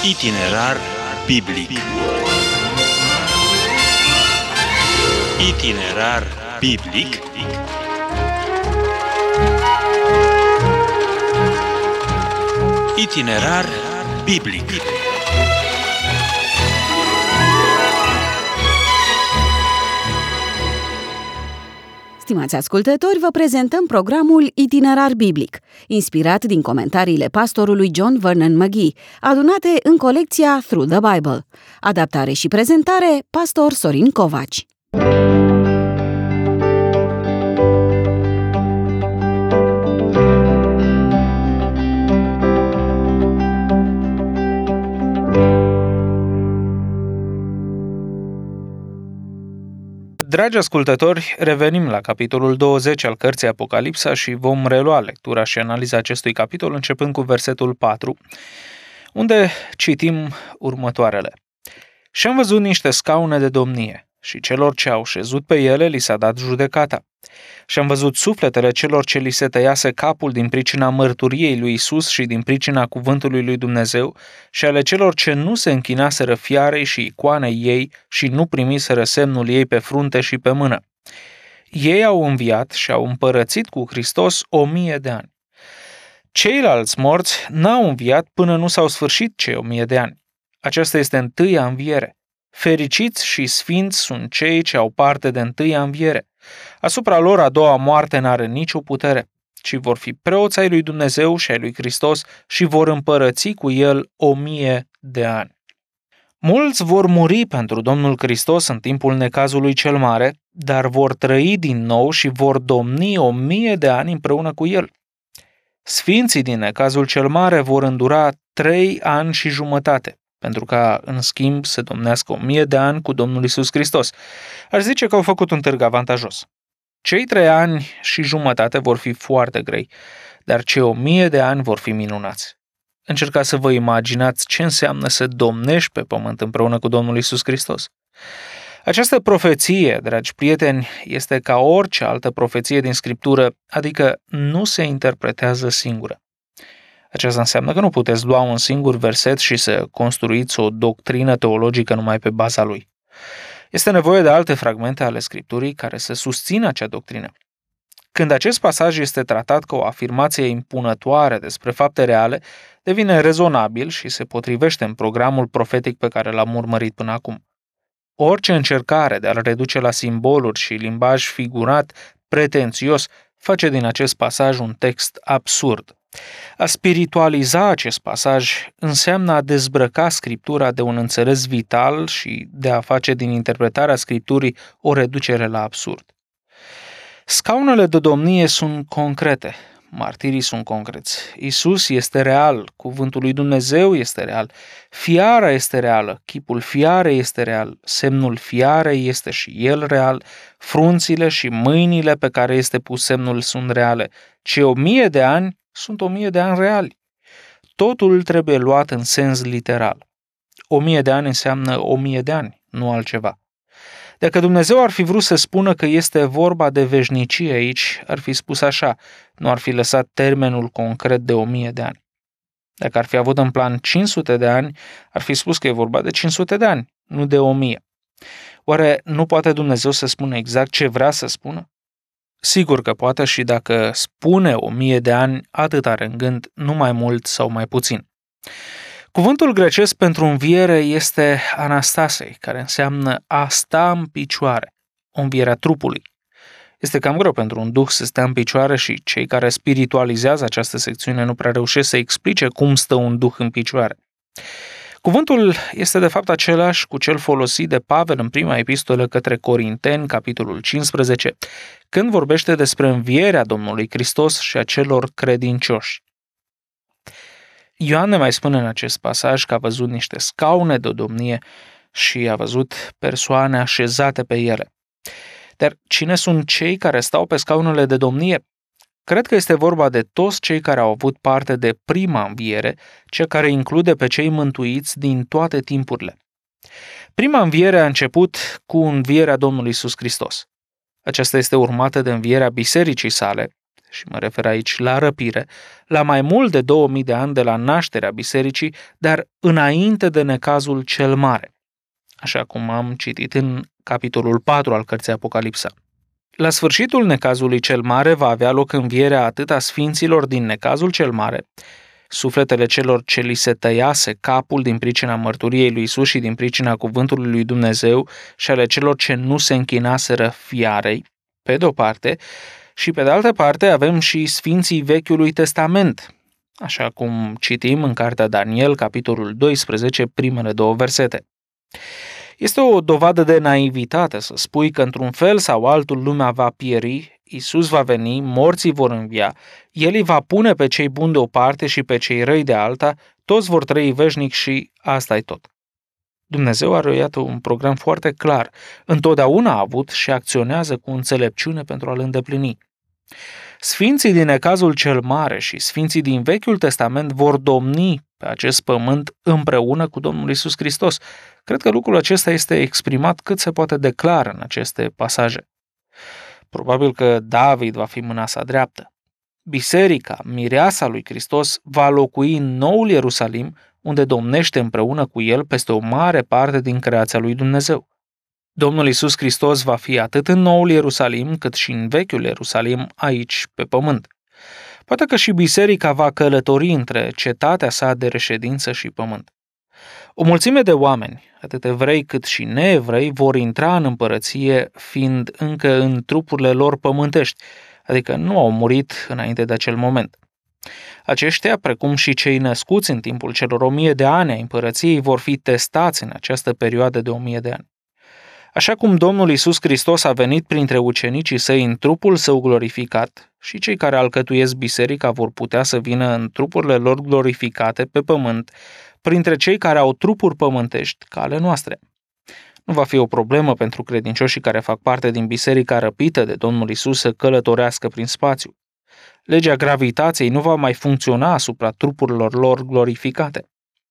Itinerar biblic. Itinerar biblic. Itinerar biblic. Stimați ascultători, vă prezentăm programul Itinerar biblic, inspirat din comentariile pastorului John Vernon McGee, adunate în colecția Through the Bible. Adaptare și prezentare, pastor Sorin Covaci. Dragi ascultători, revenim la capitolul 20 al cărții Apocalipsa și vom relua lectura și analiza acestui capitol începând cu versetul 4, unde citim următoarele. Și am văzut niște scaune de domnie și celor ce au șezut pe ele li s-a dat judecata. Și am văzut sufletele celor ce li se tăiase capul din pricina mărturiei lui Isus și din pricina cuvântului lui Dumnezeu și ale celor ce nu se închinaseră fiarei și icoanei ei și nu primiseră semnul ei pe frunte și pe mână. Ei au înviat și au împărățit cu Hristos 1000 de ani. Ceilalți morți n-au înviat până nu s-au sfârșit cei 1000 de ani. Aceasta este întâia înviere. Fericiți și sfinți sunt cei ce au parte de întâia înviere. Asupra lor a doua moarte n-are nicio putere, ci vor fi preoți ai lui Dumnezeu și ai lui Hristos și vor împărăți cu el 1000 de ani. Mulți vor muri pentru Domnul Hristos în timpul necazului cel mare, dar vor trăi din nou și vor domni 1000 de ani împreună cu el. Sfinții din necazul cel mare vor îndura 3 ani și jumătate, pentru ca, în schimb, să domnească 1000 de ani cu Domnul Iisus Hristos. Aș zice că au făcut un târg avantajos. Cei 3 ani și jumătate vor fi foarte grei, dar cei 1000 de ani vor fi minunați. Încercați să vă imaginați ce înseamnă să domnești pe pământ împreună cu Domnul Iisus Hristos. Această profeție, dragi prieteni, este ca orice altă profeție din Scriptură, adică nu se interpretează singură. Aceasta înseamnă că nu puteți lua un singur verset și să construiți o doctrină teologică numai pe baza lui. Este nevoie de alte fragmente ale Scripturii care să susțină acea doctrină. Când acest pasaj este tratat ca o afirmație impunătoare despre fapte reale, devine rezonabil și se potrivește în programul profetic pe care l-am urmărit până acum. Orice încercare de a-l reduce la simboluri și limbaj figurat, pretențios, face din acest pasaj un text absurd. A spiritualiza acest pasaj înseamnă a dezbrăca Scriptura de un înțeles vital și de a face din interpretarea Scripturii o reducere la absurd. Scaunele de domnie sunt concrete, martirii sunt concreți, Isus este real, cuvântul lui Dumnezeu este real, fiara este reală, chipul fiarei este real, semnul fiarei este și el real, frunțile și mâinile pe care este pus semnul sunt reale. Cei 1000 de ani sunt 1000 de ani reali. Totul trebuie luat în sens literal. 1000 de ani înseamnă 1000 de ani, nu altceva. Dacă Dumnezeu ar fi vrut să spună că este vorba de veșnicie aici, ar fi spus așa, nu ar fi lăsat termenul concret de 1000 de ani. Dacă ar fi avut în plan 500 de ani, ar fi spus că e vorba de 500 de ani, nu de 1000. Oare nu poate Dumnezeu să spună exact ce vrea să spună? Sigur că poate și dacă spune 1000 de ani, atât are în gând, nu mai mult sau mai puțin. Cuvântul grecesc pentru înviere este anastasei, care înseamnă a sta în picioare, o înviere a trupului. Este cam greu pentru un duh să stea în picioare și cei care spiritualizează această secțiune nu prea reușesc să explice cum stă un duh în picioare. Cuvântul este de fapt același cu cel folosit de Pavel în prima epistolă către Corinteni, capitolul 15, când vorbește despre învierea Domnului Hristos și a celor credincioși. Ioan ne mai spune în acest pasaj că a văzut niște scaune de domnie și a văzut persoane așezate pe ele. Dar cine sunt cei care stau pe scaunele de domnie? Cred că este vorba de toți cei care au avut parte de prima înviere, cea care include pe cei mântuiți din toate timpurile. Prima înviere a început cu învierea Domnului Iisus Hristos. Aceasta este urmată de învierea bisericii sale, și mă refer aici la răpire, la mai mult de 2000 de ani de la nașterea bisericii, dar înainte de necazul cel mare, așa cum am citit în capitolul 4 al cărții Apocalipsa. La sfârșitul necazului cel mare va avea loc învierea atât a sfinților din necazul cel mare, sufletele celor ce li se tăiase capul din pricina mărturiei lui Isus și din pricina cuvântului lui Dumnezeu și ale celor ce nu se închinaseră fiarei, pe de o parte, și pe de altă parte avem și sfinții Vechiului Testament, așa cum citim în cartea Daniel, capitolul 12, primele 2 versete. Este o dovadă de naivitate să spui că într-un fel sau altul lumea va pieri, Isus va veni, morții vor învia, El îi va pune pe cei buni de o parte și pe cei răi de alta, toți vor trăi veșnic și asta e tot. Dumnezeu are, iată, un program foarte clar, întotdeauna a avut și acționează cu înțelepciune pentru a-l îndeplini. Sfinții din necazul cel mare și sfinții din Vechiul Testament vor domni pe acest pământ împreună cu Domnul Iisus Hristos. Cred că lucrul acesta este exprimat cât se poate de clar în aceste pasaje. Probabil că David va fi mâna sa dreaptă. Biserica, mireasa lui Hristos, va locui în noul Ierusalim, unde domnește împreună cu el peste o mare parte din creația lui Dumnezeu. Domnul Iisus Hristos va fi atât în noul Ierusalim, cât și în vechiul Ierusalim, aici, pe pământ. Poate că și biserica va călători între cetatea sa de reședință și pământ. O mulțime de oameni, atât evrei cât și neevrei, vor intra în împărăție fiind încă în trupurile lor pământești, adică nu au murit înainte de acel moment. Aceștia, precum și cei născuți în timpul celor 1000 de ani a împărăției, vor fi testați în această perioadă de 1000 de ani. Așa cum Domnul Iisus Hristos a venit printre ucenicii săi în trupul său glorificat, și cei care alcătuiesc biserica vor putea să vină în trupurile lor glorificate pe pământ, printre cei care au trupuri pământești ca ale noastre. Nu va fi o problemă pentru credincioșii care fac parte din biserica răpită de Domnul Iisus să călătorească prin spațiu. Legea gravitației nu va mai funcționa asupra trupurilor lor glorificate.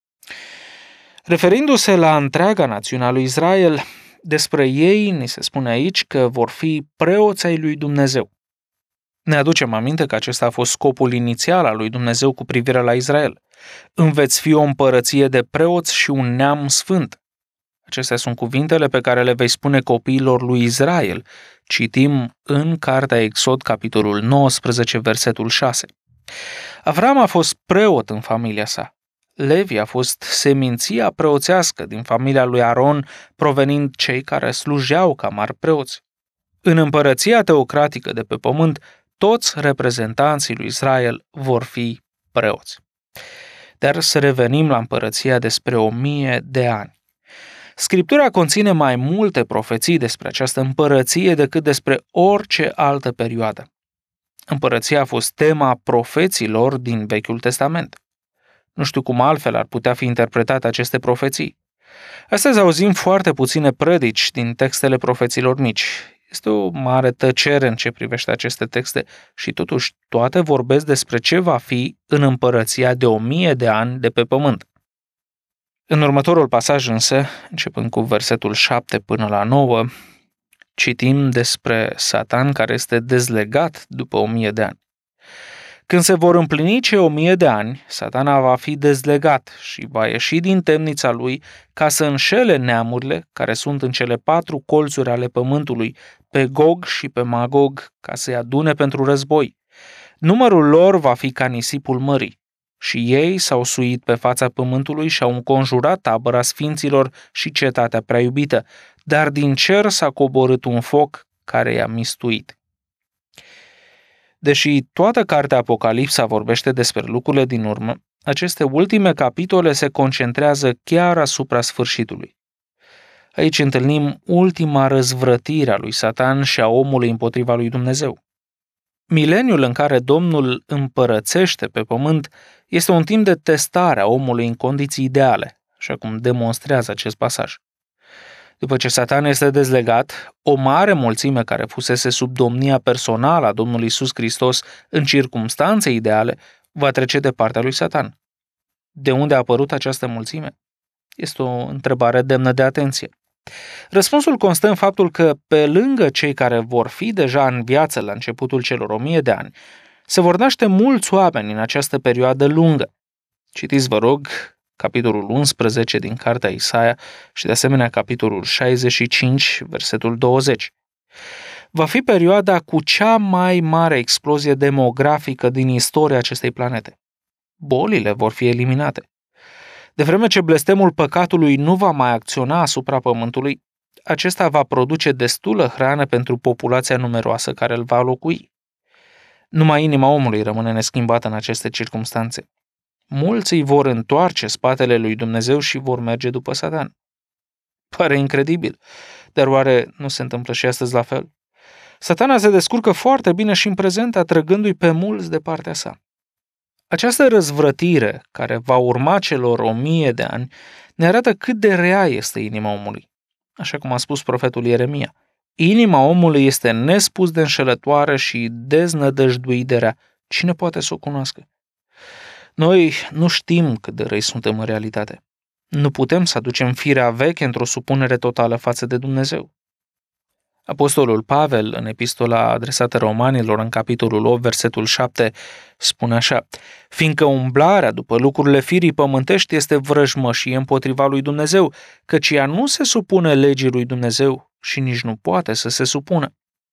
Referindu-se la întreaga națiune a lui Israel, despre ei ni se spune aici că vor fi preoți ai lui Dumnezeu. Ne aducem aminte că acesta a fost scopul inițial al lui Dumnezeu cu privire la Israel. Înveți fi o împărăție de preoți și un neam sfânt. Acestea sunt cuvintele pe care le vei spune copiilor lui Israel. Citim în cartea Exod, capitolul 19, versetul 6. Avram a fost preot în familia sa. Levi a fost seminția preoțească din familia lui Aron, provenind cei care slujeau ca mari preoți. În împărăția teocratică de pe pământ, toți reprezentanții lui Israel vor fi preoți. Dar să revenim la împărăția despre 1000 de ani. Scriptura conține mai multe profeții despre această împărăție decât despre orice altă perioadă. Împărăția a fost tema profeților din Vechiul Testament. Nu știu cum altfel ar putea fi interpretate aceste profeții. Astăzi auzim foarte puține predici din textele profeților mici. Este o mare tăcere în ce privește aceste texte și totuși toate vorbesc despre ce va fi în împărăția de 1000 de ani de pe pământ. În următorul pasaj însă, începând cu versetul 7 până la 9, citim despre Satan care este dezlegat după 1000 de ani. Când se vor împlini cei 1000 de ani, Satana va fi dezlegat și va ieși din temnița lui ca să înșele neamurile care sunt în cele 4 colțuri ale pământului, pe Gog și pe Magog, ca să-i adune pentru război. Numărul lor va fi ca nisipul mării. Și ei s-au suit pe fața pământului și au înconjurat tabăra sfinților și cetatea prea iubită, dar din cer s-a coborât un foc care i-a mistuit. Deși toată cartea Apocalipsa vorbește despre lucrurile din urmă, aceste ultime capitole se concentrează chiar asupra sfârșitului. Aici întâlnim ultima răzvrătire a lui Satan și a omului împotriva lui Dumnezeu. Mileniul în care Domnul împărățește pe pământ este un timp de testare a omului în condiții ideale, așa cum demonstrează acest pasaj. După ce Satan este dezlegat, o mare mulțime care fusese sub domnia personală a Domnului Iisus Hristos în circumstanțe ideale va trece de partea lui Satan. De unde a apărut această mulțime? Este o întrebare demnă de atenție. Răspunsul constă în faptul că, pe lângă cei care vor fi deja în viață la începutul celor 1000 de ani Se vor naște mulți oameni în această perioadă lungă. Citiți, vă rog, capitolul 11 din cartea Isaia și de asemenea capitolul 65, versetul 20. Va fi perioada cu cea mai mare explozie demografică din istoria acestei planete. Bolile vor fi eliminate. De vreme ce blestemul păcatului nu va mai acționa asupra pământului, acesta va produce destulă hrană pentru populația numeroasă care îl va locui. Numai inima omului rămâne neschimbată în aceste circumstanțe. Mulți îi vor întoarce spatele lui Dumnezeu și vor merge după Satan. Pare incredibil, dar oare nu se întâmplă și astăzi la fel? Satana se descurcă foarte bine și în prezent, atrăgându-i pe mulți de partea sa. Această răzvrătire, care va urma celor 1000 de ani, ne arată cât de rea este inima omului. Așa cum a spus profetul Ieremia, inima omului este nespus de înșelătoare și deznădăjduit de rea. Cine poate să o cunoască? Noi nu știm cât de răi suntem în realitate. Nu putem să aducem firea veche într-o supunere totală față de Dumnezeu. Apostolul Pavel, în epistola adresată romanilor, în capitolul 8, versetul 7, spune așa: fiindcă umblarea după lucrurile firii pământești este vrăjmășie împotriva lui Dumnezeu, căci ea nu se supune legii lui Dumnezeu și nici nu poate să se supună.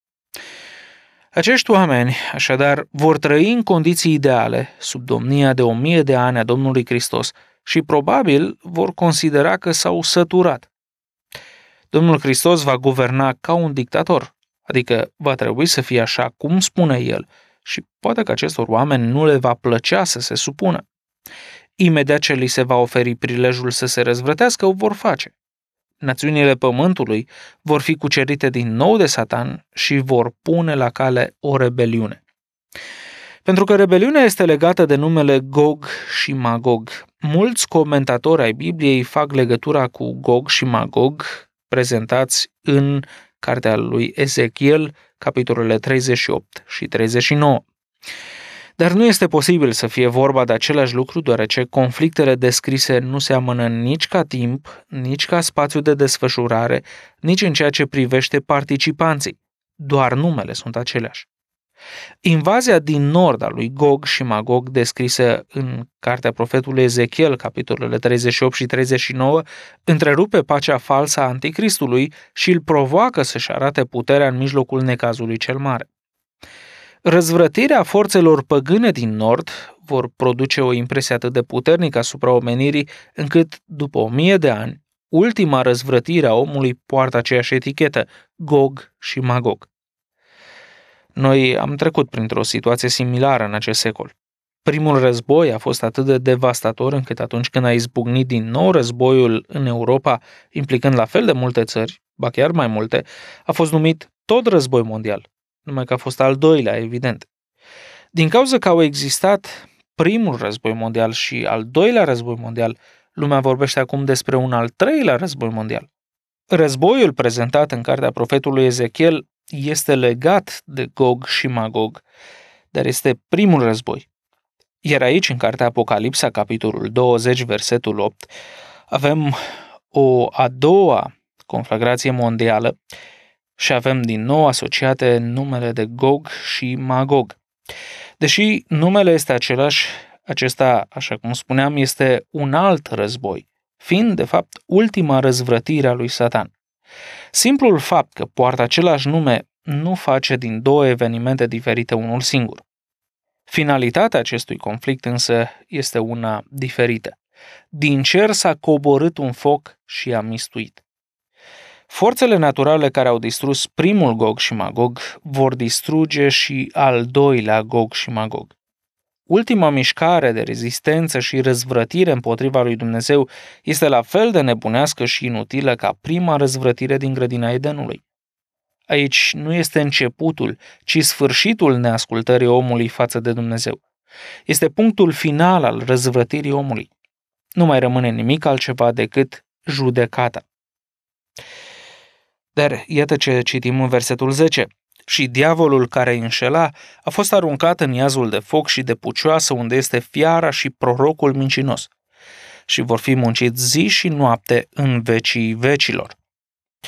Acești oameni, așadar, vor trăi în condiții ideale, sub domnia de 1000 de ani a Domnului Hristos și probabil vor considera că s-au săturat. Domnul Hristos va guverna ca un dictator, adică va trebui să fie așa cum spune El și poate că acestor oameni nu le va plăcea să se supună. Imediat ce li se va oferi prilejul să se răzvrătească, o vor face. Națiunile pământului vor fi cucerite din nou de Satan și vor pune la cale o rebeliune. Pentru că rebeliunea este legată de numele Gog și Magog. Mulți comentatori ai Bibliei fac legătura cu Gog și Magog, prezentați în cartea lui Ezechiel, capitolele 38 și 39. Dar nu este posibil să fie vorba de același lucru, deoarece conflictele descrise nu seamănă nici ca timp, nici ca spațiu de desfășurare, nici în ceea ce privește participanții. Doar numele sunt aceleași. Invazia din nord a lui Gog și Magog, descrisă în cartea profetului Ezechiel, capitolele 38 și 39, întrerupe pacea falsă a Anticristului și îl provoacă să-și arate puterea în mijlocul necazului cel mare. Răzvrătirea forțelor păgâne din nord vor produce o impresie atât de puternică asupra omenirii, încât, după 1000 de ani, ultima răzvrătire a omului poartă aceeași etichetă, Gog și Magog. Noi am trecut printr-o situație similară în acest secol. Primul război a fost atât de devastator încât atunci când a izbucnit din nou războiul în Europa, implicând la fel de multe țări, ba chiar mai multe, a fost numit tot război mondial, numai că a fost al doilea, evident. Din cauza că au existat primul război mondial și al doilea război mondial, lumea vorbește acum despre un al treilea război mondial. Războiul prezentat în cartea profetului Ezechiel este legat de Gog și Magog, dar este primul război. Iar aici, în cartea Apocalipsa, capitolul 20, versetul 8, avem o a doua conflagrație mondială și avem din nou asociate numele de Gog și Magog. Deși numele este același, acesta, așa cum spuneam, este un alt război, fiind, de fapt, ultima răzvrătire a lui Satan. Simplul fapt că poartă același nume nu face din două evenimente diferite unul singur. Finalitatea acestui conflict însă este una diferită. Din cer s-a coborât un foc și a mistuit. Forțele naturale care au distrus primul Gog și Magog vor distruge și al doilea Gog și Magog. Ultima mișcare de rezistență și răzvrătire împotriva lui Dumnezeu este la fel de nebunească și inutilă ca prima răzvrătire din grădina Edenului. Aici nu este începutul, ci sfârșitul neascultării omului față de Dumnezeu. Este punctul final al răzvrătirii omului. Nu mai rămâne nimic altceva decât judecata. Dar iată ce citim în versetul 10. Și diavolul care îi înșela a fost aruncat în iazul de foc și de pucioasă unde este fiara și prorocul mincinos și vor fi munciți zi și noapte în vecii vecilor.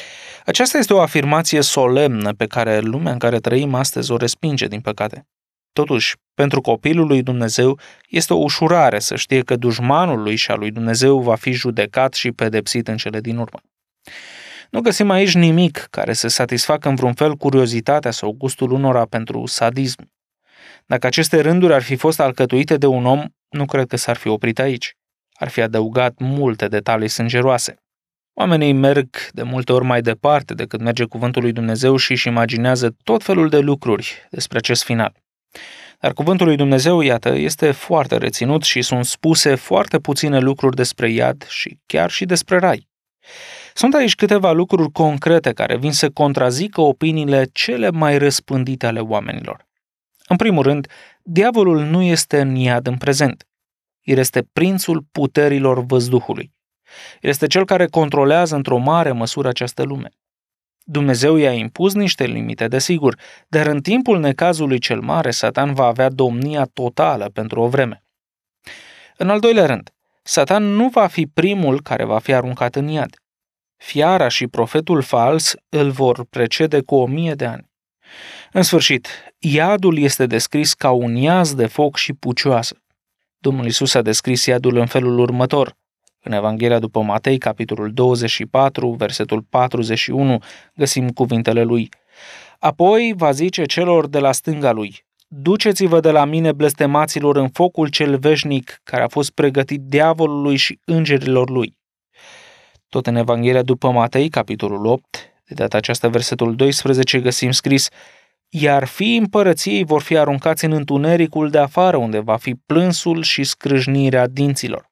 Aceasta este o afirmație solemnă pe care lumea în care trăim astăzi o respinge, din păcate. Totuși, pentru copilul lui Dumnezeu este o ușurare să știe că dușmanul lui și al lui Dumnezeu va fi judecat și pedepsit în cele din urmă. Nu găsim aici nimic care să satisfacă în vreun fel curiozitatea sau gustul unora pentru sadism. Dacă aceste rânduri ar fi fost alcătuite de un om, nu cred că s-ar fi oprit aici. Ar fi adăugat multe detalii sângeroase. Oamenii merg de multe ori mai departe decât merge cuvântul lui Dumnezeu și își imaginează tot felul de lucruri despre acest final. Dar cuvântul lui Dumnezeu, iată, este foarte reținut și sunt spuse foarte puține lucruri despre iad și chiar și despre rai. Sunt aici câteva lucruri concrete care vin să contrazică opiniile cele mai răspândite ale oamenilor. În primul rând, diavolul nu este în iad în prezent. El este prințul puterilor văzduhului. El este cel care controlează într-o mare măsură această lume. Dumnezeu i-a impus niște limite, desigur, dar în timpul necazului cel mare, Satan va avea domnia totală pentru o vreme. În al doilea rând, Satan nu va fi primul care va fi aruncat în iad. Fiara și profetul fals îl vor precede cu 1000 de ani. În sfârșit, iadul este descris ca un iaz de foc și pucioasă. Domnul Iisus a descris iadul în felul următor. În Evanghelia după Matei, capitolul 24, versetul 41, găsim cuvintele lui. Apoi va zice celor de la stânga lui, duceți-vă de la mine, blestemaților, în focul cel veșnic care a fost pregătit diavolului și îngerilor lui. Tot în Evanghelia după Matei, capitolul 8, de data aceasta versetul 12, găsim scris, iar fiii împărăției vor fi aruncați în întunericul de afară, unde va fi plânsul și scrâșnirea dinților.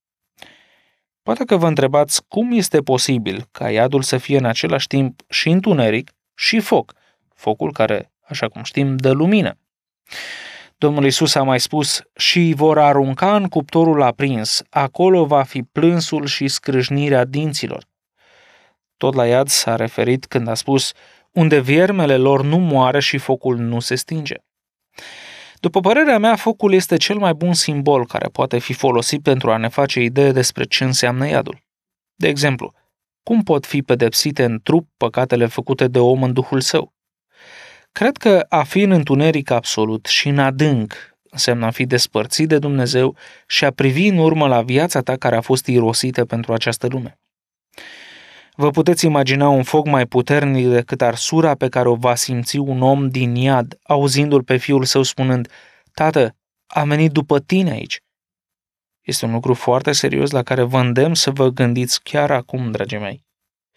Poate că vă întrebați cum este posibil ca iadul să fie în același timp și întuneric și foc, focul care, așa cum știm, dă lumină. Domnul Iisus a mai spus, și îi vor arunca în cuptorul aprins, acolo va fi plânsul și scrâșnirea dinților. Tot la iad s-a referit când a spus, unde viermele lor nu moare și focul nu se stinge. După părerea mea, focul este cel mai bun simbol care poate fi folosit pentru a ne face idee despre ce înseamnă iadul. De exemplu, cum pot fi pedepsite în trup păcatele făcute de om în duhul său? Cred că a fi în întuneric absolut și în adânc înseamnă a fi despărțit de Dumnezeu și a privi în urmă la viața ta care a fost irosită pentru această lume. Vă puteți imagina un foc mai puternic decât arsura pe care o va simți un om din iad, auzindu-l pe fiul său spunând, Tată, am venit după tine aici. Este un lucru foarte serios la care vă îndemn să vă gândiți chiar acum, dragii mei.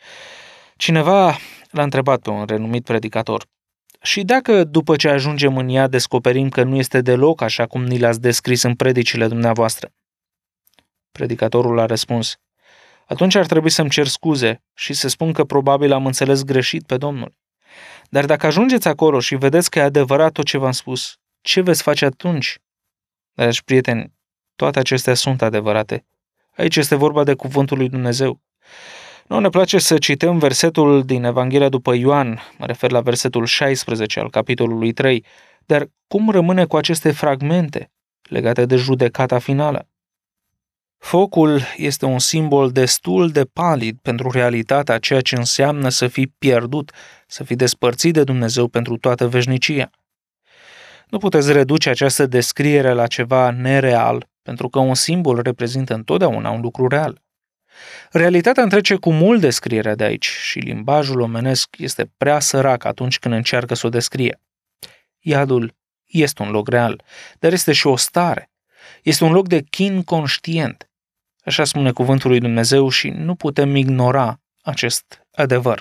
Cineva l-a întrebat pe un renumit predicator, și dacă după ce ajungem în iad descoperim că nu este deloc așa cum ni l-ați descris în predicile dumneavoastră? Predicatorul a răspuns, atunci ar trebui să-mi cer scuze și să spun că probabil am înțeles greșit pe Domnul. Dar dacă ajungeți acolo și vedeți că e adevărat tot ce v-am spus, ce veți face atunci? Dragi prieteni, toate acestea sunt adevărate. Aici este vorba de cuvântul lui Dumnezeu. Nu ne place să cităm versetul din Evanghelia după Ioan, mă refer la versetul 16 al capitolului 3, dar cum rămâne cu aceste fragmente legate de judecata finală? Focul este un simbol destul de palid pentru realitatea a ceea ce înseamnă să fii pierdut, să fii despărțit de Dumnezeu pentru toată veșnicia. Nu puteți reduce această descriere la ceva nereal, pentru că un simbol reprezintă întotdeauna un lucru real. Realitatea întrece cu mult descrierea de aici și limbajul omenesc este prea sărac atunci când încearcă să o descrie. Iadul este un loc real, dar este și o stare. Este un loc de chin conștient. Așa spune cuvântul lui Dumnezeu și nu putem ignora acest adevăr.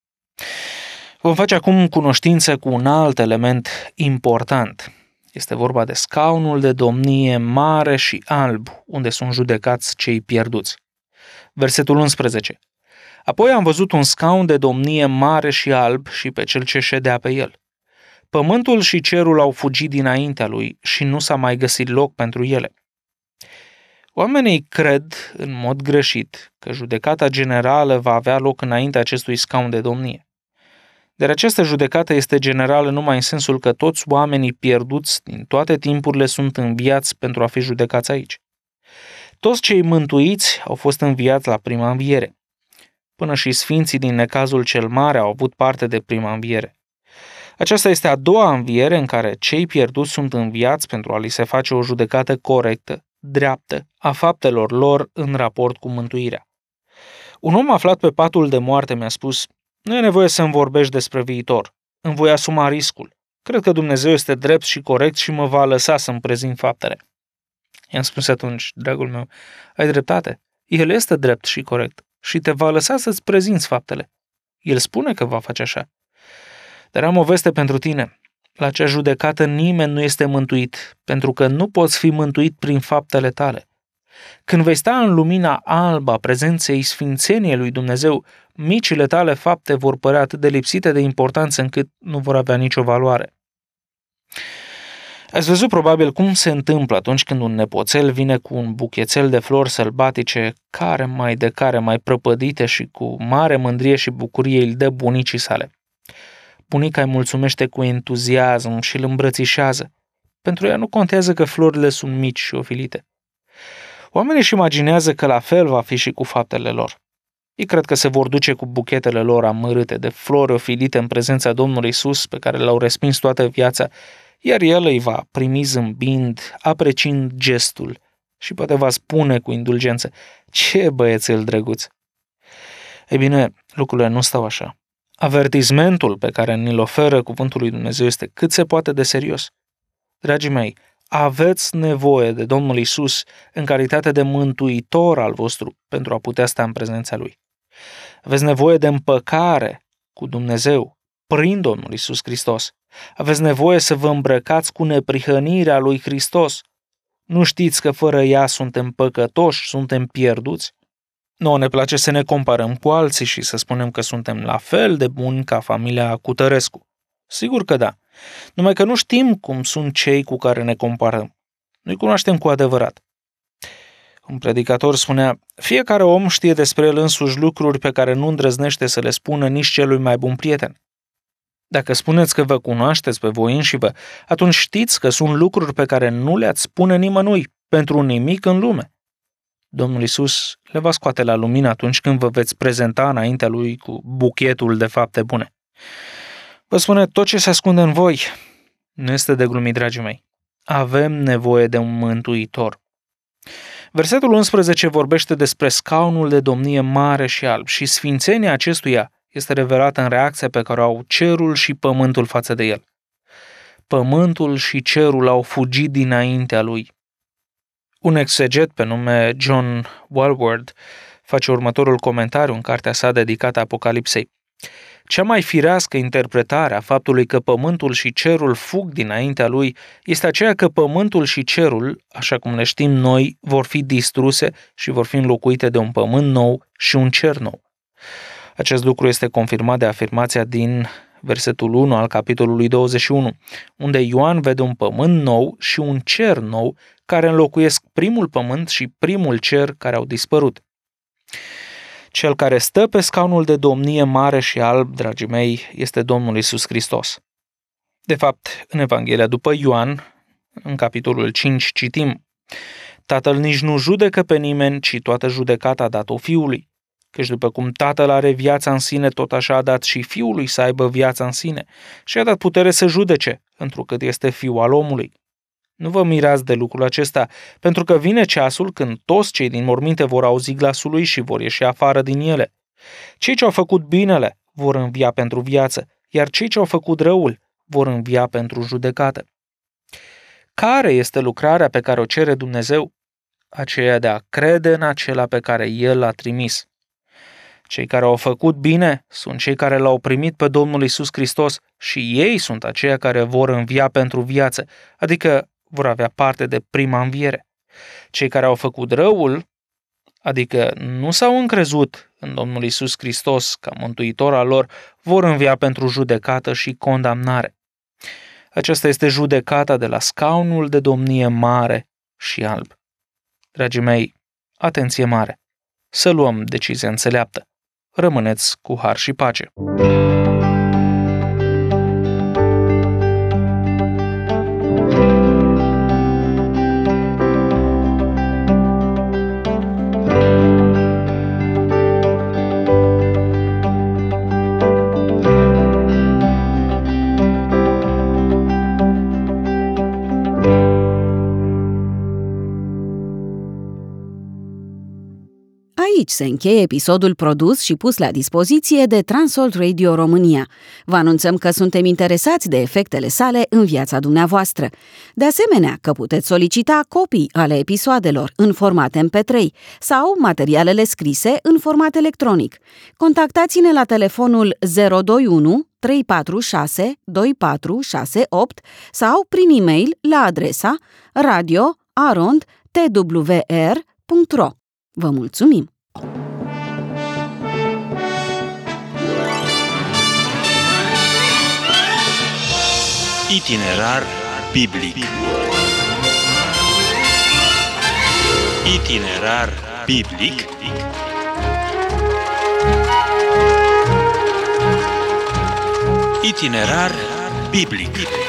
Vom face acum cunoștință cu un alt element important. Este vorba de scaunul de domnie mare și alb, unde sunt judecați cei pierduți. Versetul 11. Apoi am văzut un scaun de domnie mare și alb și pe cel ce ședea pe el. Pământul și cerul au fugit dinaintea lui și nu s-a mai găsit loc pentru ele. Oamenii cred, în mod greșit, că judecata generală va avea loc înaintea acestui scaun de domnie. Dar această judecată este generală numai în sensul că toți oamenii pierduți din toate timpurile sunt înviați pentru a fi judecați aici. Toți cei mântuiți au fost înviați la prima înviere. Până și sfinții din necazul cel mare au avut parte de prima înviere. Aceasta este a doua înviere în care cei pierduți sunt înviați pentru a li se face o judecată corectă, dreaptă, a faptelor lor în raport cu mântuirea. Un om aflat pe patul de moarte mi-a spus: nu e nevoie să-mi vorbești despre viitor. Îmi voi asuma riscul. Cred că Dumnezeu este drept și corect și mă va lăsa să-mi prezint faptele. I-am spus atunci: dragul meu, ai dreptate. El este drept și corect și te va lăsa să-ți prezinți faptele. El spune că va face așa. Dar am o veste pentru tine. La acea judecată nimeni nu este mântuit, pentru că nu poți fi mântuit prin faptele tale. Când vei sta în lumina albă a prezenței sfințeniei lui Dumnezeu, micile tale fapte vor părea atât de lipsite de importanță încât nu vor avea nicio valoare. Ați văzut probabil cum se întâmplă atunci când un nepoțel vine cu un buchețel de flori sălbatice, care mai prăpădite, și cu mare mândrie și bucurie îl dă bunicii sale. Bunica îi mulțumește cu entuziasm și îl îmbrățișează. Pentru ea nu contează că florile sunt mici și ofilite. Oamenii își imaginează că la fel va fi și cu faptele lor. Ei cred că se vor duce cu buchetele lor amărâte de flori ofilite în prezența Domnului Iisus, pe care l-au respins toată viața, iar El îi va primi zâmbind, apreciind gestul și poate va spune cu indulgență: ce băiețel drăguț! Ei bine, lucrurile nu stau așa. Avertismentul pe care ni-l oferă cuvântul lui Dumnezeu este cât se poate de serios. Dragii mei, aveți nevoie de Domnul Iisus în calitate de mântuitor al vostru pentru a putea sta în prezența Lui. Aveți nevoie de împăcare cu Dumnezeu prin Domnul Iisus Hristos. Aveți nevoie să vă îmbrăcați cu neprihănirea lui Hristos. Nu știți că fără ea suntem păcătoși, suntem pierduți? Nouă ne place să ne comparăm cu alții și să spunem că suntem la fel de buni ca familia Cutărescu. Sigur că da, numai că nu știm cum sunt cei cu care ne comparăm. Nu-i cunoaștem cu adevărat. Un predicator spunea: fiecare om știe despre el însuși lucruri pe care nu îndrăznește să le spună nici celui mai bun prieten. Dacă spuneți că vă cunoașteți pe voi înșivă, atunci știți că sunt lucruri pe care nu le-ați spune nimănui, pentru nimic în lume. Domnul Iisus le va scoate la lumină atunci când vă veți prezenta înaintea Lui cu buchetul de fapte bune. Vă spune: tot ce se ascunde în voi nu este de glumit, dragii mei. Avem nevoie de un mântuitor. Versetul 11 vorbește despre scaunul de domnie mare și alb și sfințenia acestuia este revelată în reacția pe care o au cerul și pământul față de el. Pământul și cerul au fugit dinaintea lui. Un exeget pe nume John Walworth face următorul comentariu în cartea sa dedicată Apocalipsei. Cea mai firească interpretare a faptului că pământul și cerul fug dinaintea lui este aceea că pământul și cerul, așa cum le știm noi, vor fi distruse și vor fi înlocuite de un pământ nou și un cer nou. Acest lucru este confirmat de afirmația din versetul 1 al capitolului 21, unde Ioan vede un pământ nou și un cer nou care înlocuiesc primul pământ și primul cer care au dispărut. Cel care stă pe scaunul de domnie mare și alb, dragii mei, este Domnul Iisus Hristos. De fapt, în Evanghelia după Ioan, în capitolul 5, citim: Tatăl nici nu judecă pe nimeni, ci toată judecata a dat-o Fiului. Căci după cum Tatăl are viața în sine, tot așa a dat și Fiului să aibă viața în sine și a dat putere să judece, întrucât este Fiul al omului. Nu vă mirați de lucrul acesta, pentru că vine ceasul când toți cei din morminte vor auzi glasul lui și vor ieși afară din ele. Cei ce au făcut binele vor învia pentru viață, iar cei ce au făcut răul vor învia pentru judecată. Care este lucrarea pe care o cere Dumnezeu? Aceea de a crede în acela pe care El l-a trimis. Cei care au făcut bine sunt cei care l-au primit pe Domnul Iisus Hristos și ei sunt aceia care vor învia pentru viață, adică vor avea parte de prima înviere. Cei care au făcut răul, adică nu s-au încrezut în Domnul Iisus Hristos ca mântuitor al lor, vor învia pentru judecată și condamnare. Aceasta este judecata de la scaunul de domnie mare și alb. Dragii mei, atenție mare! Să luăm decizie înțeleaptă. Rămâneți cu har și pace! aici se încheie episodul produs și pus la dispoziție de Transworld Radio România. Vă anunțăm că suntem interesați de efectele sale în viața dumneavoastră. De asemenea, că puteți solicita copii ale episoadelor în format MP3 sau materialele scrise în format electronic. Contactați-ne la telefonul 021 346 2468 sau prin e-mail la adresa radio@twr.ro. Vă mulțumim! Itinerar biblic. Itinerar biblic. Itinerar biblic.